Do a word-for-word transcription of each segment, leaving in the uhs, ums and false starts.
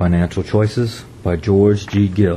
Financial Choices by George G. Gill.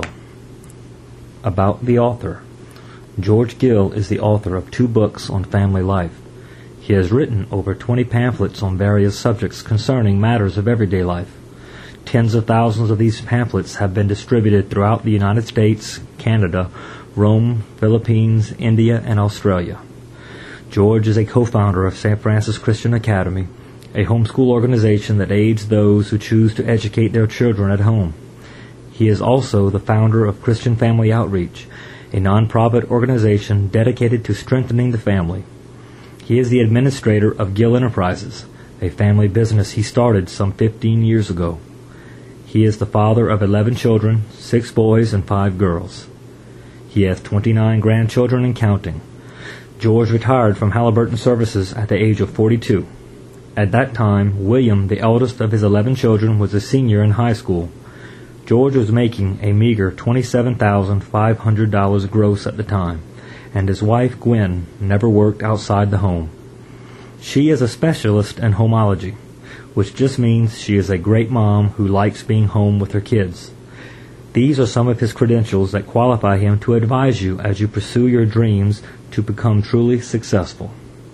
About the author. George Gill is the author of two books on family life. He has written over twenty pamphlets on various subjects concerning matters of everyday life. Tens of thousands of these pamphlets have been distributed throughout the United States, Canada, Rome, Philippines, India, and Australia. George is a co-founder of Saint Francis Christian Academy, a homeschool organization that aids those who choose to educate their children at home. He is also the founder of Christian Family Outreach, a non-profit organization dedicated to strengthening the family. He is the administrator of Gill Enterprises, a family business he started some fifteen years ago. He is the father of eleven children, six boys and five girls. He has twenty-nine grandchildren and counting. George retired from Halliburton Services at the age of forty-two. At that time, William, the eldest of his eleven children, was a senior in high school. George was making a meager twenty-seven thousand five hundred dollars gross at the time, and his wife, Gwen, never worked outside the home. She is a specialist in homology, which just means she is a great mom who likes being home with her kids. These are some of his credentials that qualify him to advise you as you pursue your dreams to become truly successful.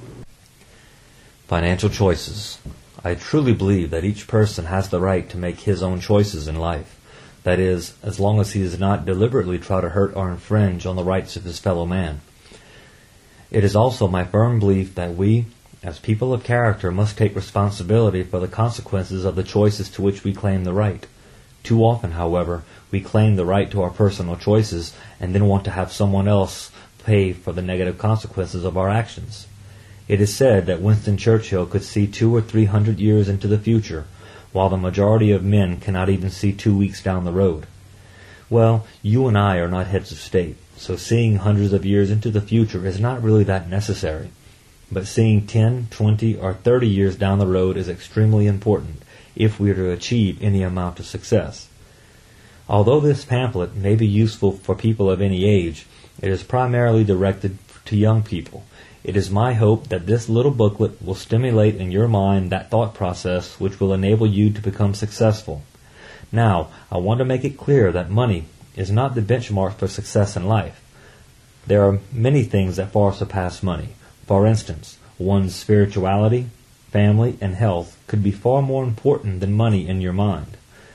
Financial choices. I truly believe that each person has the right to make his own choices in life. That is, as long as he does not deliberately try to hurt or infringe on the rights of his fellow man. It is also my firm belief that we, as people of character, must take responsibility for the consequences of the choices to which we claim the right. Too often, however, we claim the right to our personal choices and then want to have someone else pay for the negative consequences of our actions. It is said that Winston Churchill could see two or three hundred years into the future, while the majority of men cannot even see two weeks down the road. Well, you and I are not heads of state, so seeing hundreds of years into the future is not really that necessary. But seeing ten, twenty, or thirty years down the road is extremely important if we are to achieve any amount of success. Although this pamphlet may be useful for people of any age, it is primarily directed to young people. It is my hope that this little booklet will stimulate in your mind that thought process which will enable you to become successful. Now, I want to make it clear that money is not the benchmark for success in life. There are many things that far surpass money. For instance, one's spirituality, family, and health could be far more important than money in your mind.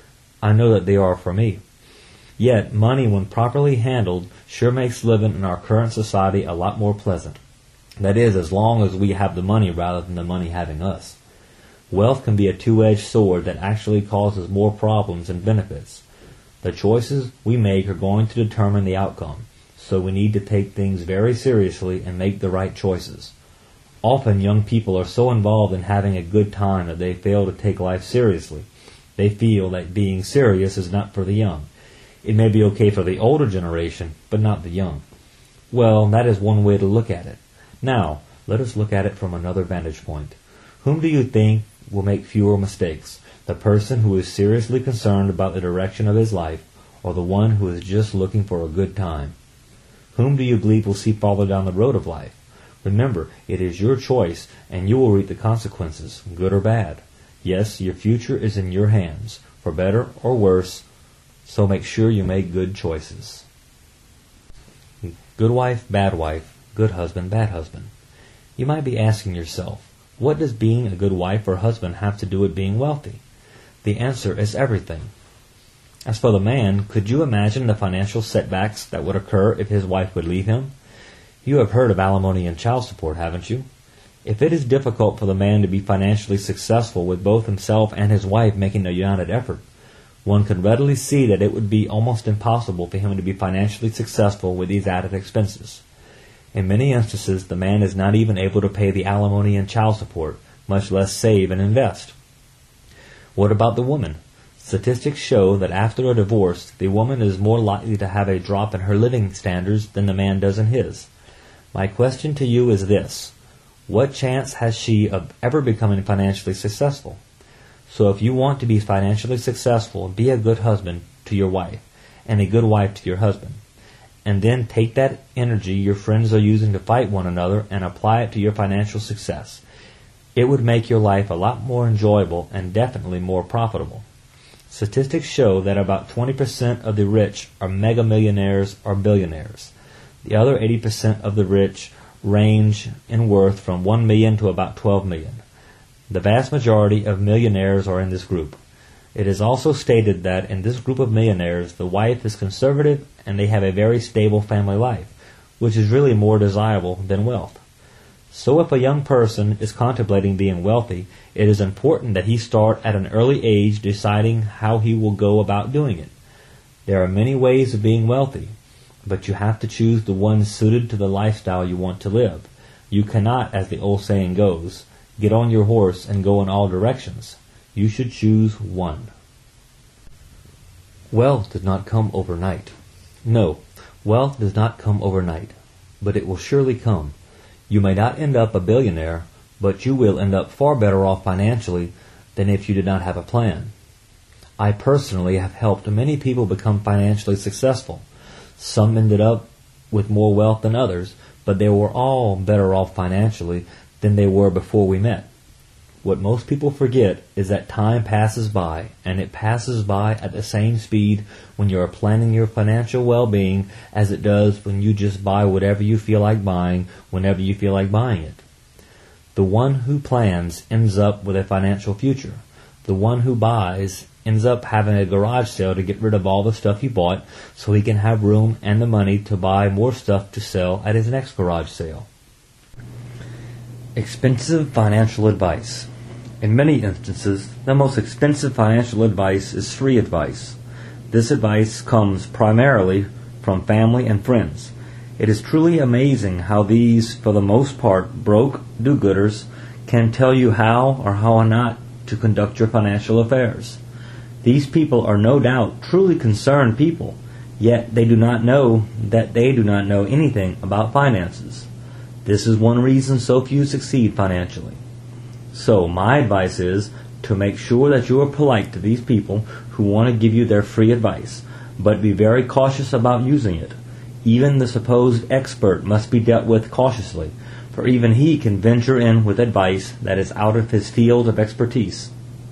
I know that they are for me. Yet, money, when properly handled, sure makes living in our current society a lot more pleasant. That is, as long as we have the money rather than the money having us. Wealth can be a two-edged sword that actually causes more problems than benefits. The choices we make are going to determine the outcome, so we need to take things very seriously and make the right choices. Often young people are so involved in having a good time that they fail to take life seriously. They feel that being serious is not for the young. It may be okay for the older generation, but not the young. Well, that is one way to look at it. Now, let us look at it from another vantage point. Whom do you think will make fewer mistakes? The person who is seriously concerned about the direction of his life, or the one who is just looking for a good time? Whom do you believe will see farther down the road of life? Remember, it is your choice, and you will reap the consequences, good or bad. Yes, your future is in your hands, for better or worse, so make sure you make good choices. Good wife, bad wife. Good husband, bad husband. You might be asking yourself, what does being a good wife or husband have to do with being wealthy? The answer is everything. As for the man, could you imagine the financial setbacks that would occur if his wife would leave him? You have heard of alimony and child support, haven't you? If it is difficult for the man to be financially successful with both himself and his wife making a united effort, one can readily see that it would be almost impossible for him to be financially successful with these added expenses. In many instances, the man is not even able to pay the alimony and child support, much less save and invest. What about the woman? Statistics show that after a divorce, the woman is more likely to have a drop in her living standards than the man does in his. My question to you is this: what chance has she of ever becoming financially successful? So if you want to be financially successful, be a good husband to your wife, and a good wife to your husband. And then take that energy your friends are using to fight one another and apply it to your financial success. It would make your life a lot more enjoyable and definitely more profitable. Statistics show that about twenty percent of the rich are mega millionaires or billionaires. The other eighty percent of the rich range in worth from one million dollars to about twelve million dollars. The vast majority of millionaires are in this group. It is also stated that in this group of millionaires, the wife is conservative and they have a very stable family life, which is really more desirable than wealth. So if a young person is contemplating being wealthy, it is important that he start at an early age deciding how he will go about doing it. There are many ways of being wealthy, but you have to choose the one suited to the lifestyle you want to live. You cannot, as the old saying goes, get on your horse and go in all directions. You should choose one. Wealth does not come overnight. No, wealth does not come overnight, but it will surely come. You may not end up a billionaire, but you will end up far better off financially than if you did not have a plan. I personally have helped many people become financially successful. Some ended up with more wealth than others, but they were all better off financially than they were before we met. What most people forget is that time passes by, and it passes by at the same speed when you are planning your financial well-being as it does when you just buy whatever you feel like buying whenever you feel like buying it. The one who plans ends up with a financial future. The one who buys ends up having a garage sale to get rid of all the stuff he bought so he can have room and the money to buy more stuff to sell at his next garage sale. Expensive financial advice. In many instances, the most expensive financial advice is free advice. This advice comes primarily from family and friends. It is truly amazing how these, for the most part, broke do-gooders can tell you how or how not to conduct your financial affairs. These people are no doubt truly concerned people, yet they do not know that they do not know anything about finances. This is one reason so few succeed financially. So my advice is to make sure that you are polite to these people who want to give you their free advice, but be very cautious about using it. Even the supposed expert must be dealt with cautiously, for even he can venture in with advice that is out of his field of expertise.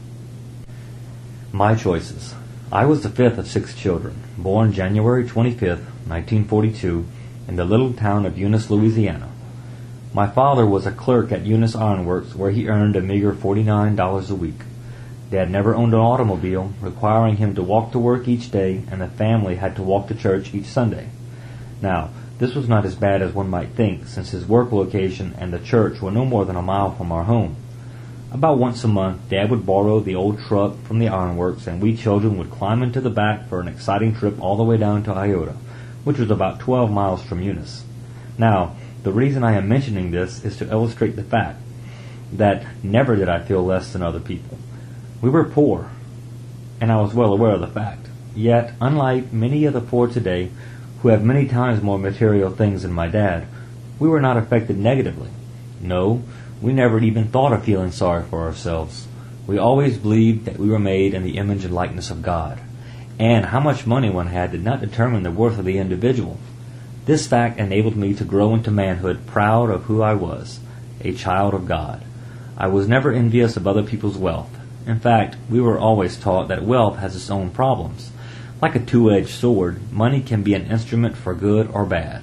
My choices. I was the fifth of six children, born January twenty-fifth, nineteen forty-two, in the little town of Eunice, Louisiana. My father was a clerk at Eunice Iron Works, where he earned a meager forty-nine dollars a week. Dad never owned an automobile, requiring him to walk to work each day, and the family had to walk to church each Sunday. Now, this was not as bad as one might think, since his work location and the church were no more than a mile from our home. About once a month, Dad would borrow the old truck from the ironworks, and we children would climb into the back for an exciting trip all the way down to Iota, which was about twelve miles from Eunice. Now, the reason I am mentioning this is to illustrate the fact that never did I feel less than other people. We were poor, and I was well aware of the fact. Yet, unlike many of the poor today, who have many times more material things than my dad, we were not affected negatively. No, we never even thought of feeling sorry for ourselves. We always believed that we were made in the image and likeness of God, and how much money one had did not determine the worth of the individual. This fact enabled me to grow into manhood proud of who I was, a child of God. I was never envious of other people's wealth. In fact, we were always taught that wealth has its own problems. Like a two-edged sword, money can be an instrument for good or bad.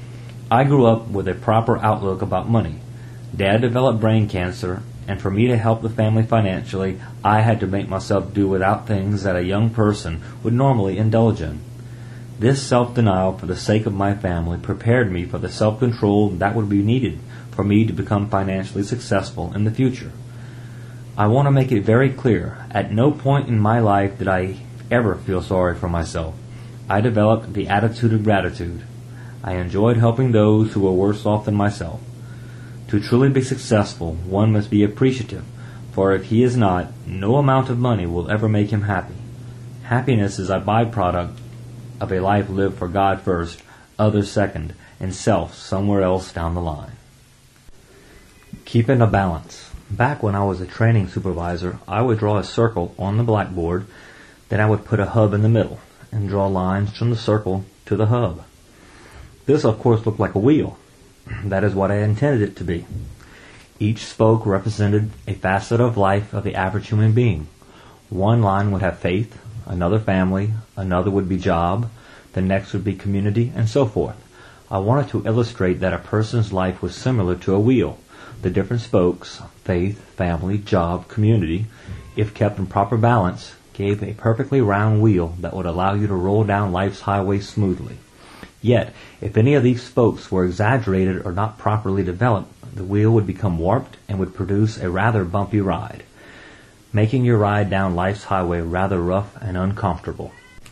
I grew up with a proper outlook about money. Dad developed brain cancer, and for me to help the family financially, I had to make myself do without things that a young person would normally indulge in. This self-denial for the sake of my family prepared me for the self-control that would be needed for me to become financially successful in the future. I want to make it very clear, at no point in my life did I ever feel sorry for myself. I developed the attitude of gratitude. I enjoyed helping those who were worse off than myself. To truly be successful, one must be appreciative, for if he is not, no amount of money will ever make him happy. Happiness is a byproduct of a life lived for God first, others second, and self somewhere else down the line. Keeping a balance. Back when I was a training supervisor, I would draw a circle on the blackboard, then I would put a hub in the middle, and draw lines from the circle to the hub. This, of course, looked like a wheel. That is what I intended it to be. Each spoke represented a facet of life of the average human being. One line would have faith, another family, another would be job, the next would be community, and so forth. I wanted to illustrate that a person's life was similar to a wheel. The different spokes, faith, family, job, community, if kept in proper balance, gave a perfectly round wheel that would allow you to roll down life's highway smoothly. Yet, if any of these spokes were exaggerated or not properly developed, the wheel would become warped and would produce a rather bumpy ride, making your ride down life's highway rather rough and uncomfortable.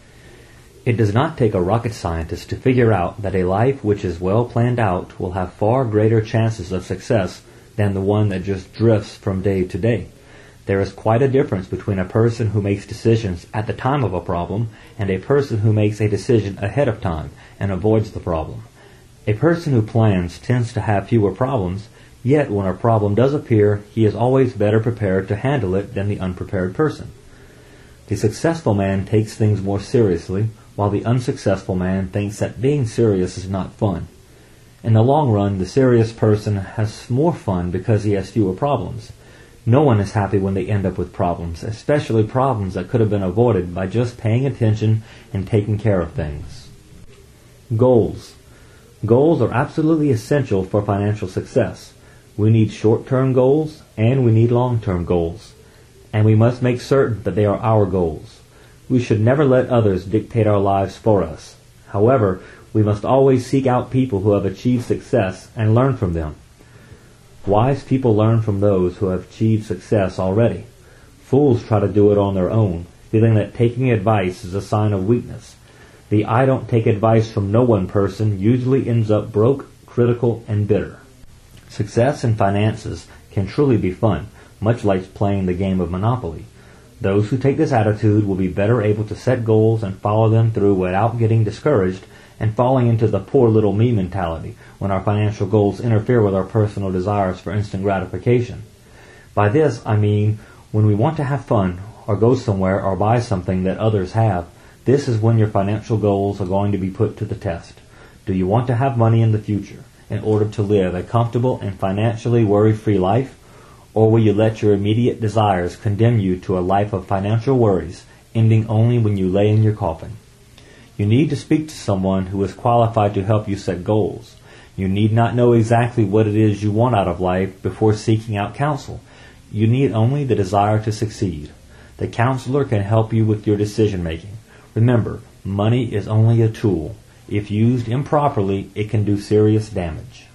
It does not take a rocket scientist to figure out that a life which is well planned out will have far greater chances of success than the one that just drifts from day to day. There is quite a difference between a person who makes decisions at the time of a problem and a person who makes a decision ahead of time and avoids the problem. A person who plans tends to have fewer problems, yet when a problem does appear, he is always better prepared to handle it than the unprepared person. The successful man takes things more seriously, while the unsuccessful man thinks that being serious is not fun. In the long run, the serious person has more fun because he has fewer problems. No one is happy when they end up with problems, especially problems that could have been avoided by just paying attention and taking care of things. Goals. Goals are absolutely essential for financial success. We need short-term goals and we need long-term goals. And we must make certain that they are our goals. We should never let others dictate our lives for us. However, we must always seek out people who have achieved success and learn from them. Wise people learn from those who have achieved success already. Fools try to do it on their own, feeling that taking advice is a sign of weakness. The I don't take advice from no one person usually ends up broke, critical, and bitter. Success in finances can truly be fun, much like playing the game of Monopoly. Those who take this attitude will be better able to set goals and follow them through without getting discouraged and falling into the poor little me mentality when our financial goals interfere with our personal desires for instant gratification. By this, I mean when we want to have fun or go somewhere or buy something that others have, this is when your financial goals are going to be put to the test. Do you want to have money in the future in order to live a comfortable and financially worry-free life? Or will you let your immediate desires condemn you to a life of financial worries, ending only when you lay in your coffin? You need to speak to someone who is qualified to help you set goals. You need not know exactly what it is you want out of life before seeking out counsel. You need only the desire to succeed. The counselor can help you with your decision-making. Remember, money is only a tool. If used improperly, it can do serious damage.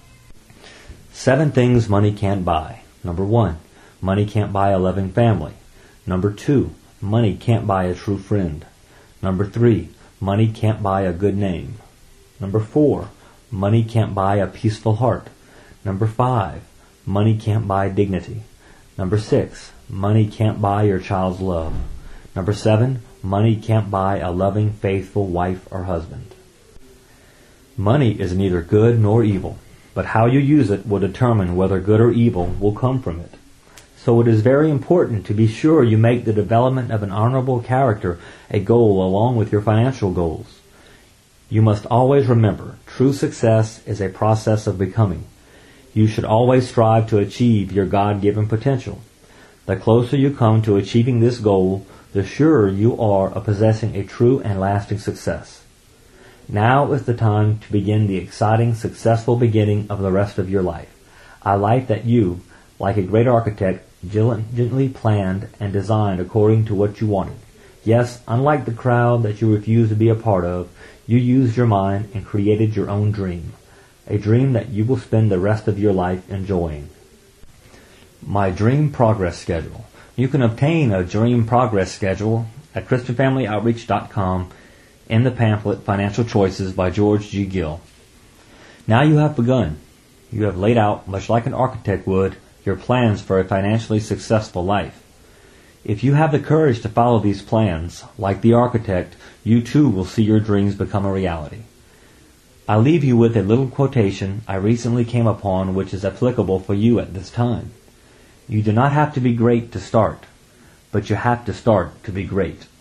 Seven things money can't buy. Number one, money can't buy a loving family. Number two, money can't buy a true friend. Number three, money can't buy a good name. Number four, money can't buy a peaceful heart. Number five, money can't buy dignity. Number six, money can't buy your child's love. Number seven, money can't buy a loving, faithful wife or husband. Money is neither good nor evil, but how you use it will determine whether good or evil will come from it. So it is very important to be sure you make the development of an honorable character a goal along with your financial goals. You must always remember, true success is a process of becoming. You should always strive to achieve your God-given potential. The closer you come to achieving this goal, the surer you are of possessing a true and lasting success. Now is the time to begin the exciting, successful beginning of the rest of your life. A life that you, like a great architect, diligently planned and designed according to what you wanted. Yes, unlike the crowd that you refused to be a part of, you used your mind and created your own dream. A dream that you will spend the rest of your life enjoying. My Dream Progress Schedule. You can obtain a Dream Progress Schedule at Christian Family Outreach dot com in the pamphlet Financial Choices by George G. Gill. Now you have begun. You have laid out, much like an architect would, your plans for a financially successful life. If you have the courage to follow these plans, like the architect, you too will see your dreams become a reality. I leave you with a little quotation I recently came upon which is applicable for you at this time. You do not have to be great to start, but you have to start to be great.